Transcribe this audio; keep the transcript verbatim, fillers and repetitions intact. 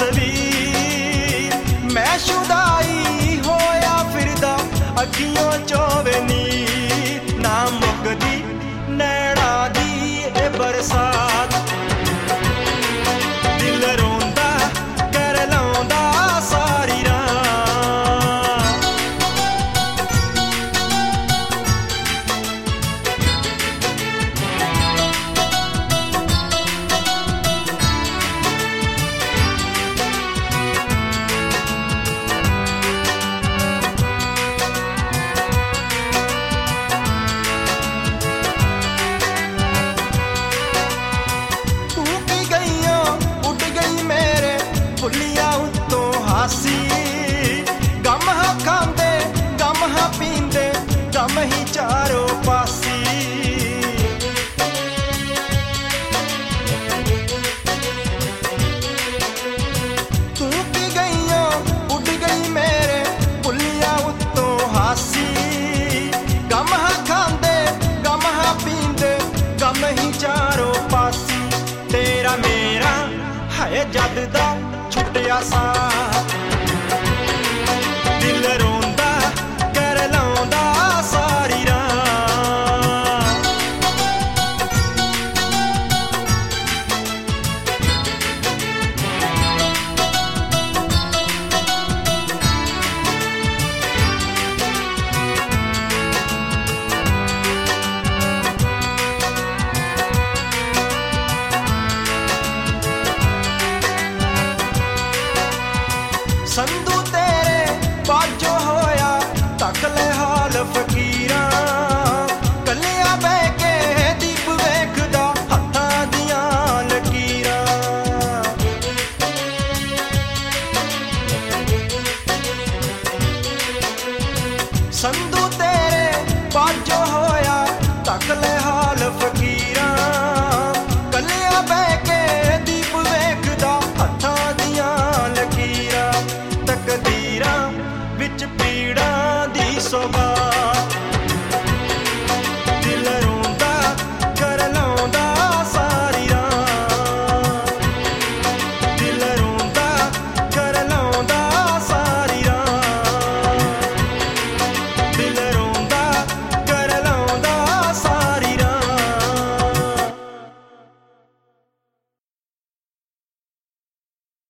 तस्वीर मैं शुदाई होया फिरदा अखियों चोवे नीर ना मुकदी नैना दी ए बरसात दिल रोंदा कर लौंदा सारी रात गम हा खांदे गम हा पींदे गम ही चारों पासी तू की गईया उड़ गई मेरे पुलिया उत्तों हासी गम हा खांदे गम हा पींदे गम ही चारों पासी तेरा मेरा है जद दा छुटिया सा दिल रोंदा कर लौंदा सारी रात संधू तेरे बाजो होया तकले हाल फकीरा कलिया बह के दीप वेखदा हत्थां दियां लकीरा संधू तेरे बाजो होया तकले हाल फकीरा कलिया बह के दीप वेखदा हत्थां दियां लकीरा तकदीरां विच पीड़ां दी सोभा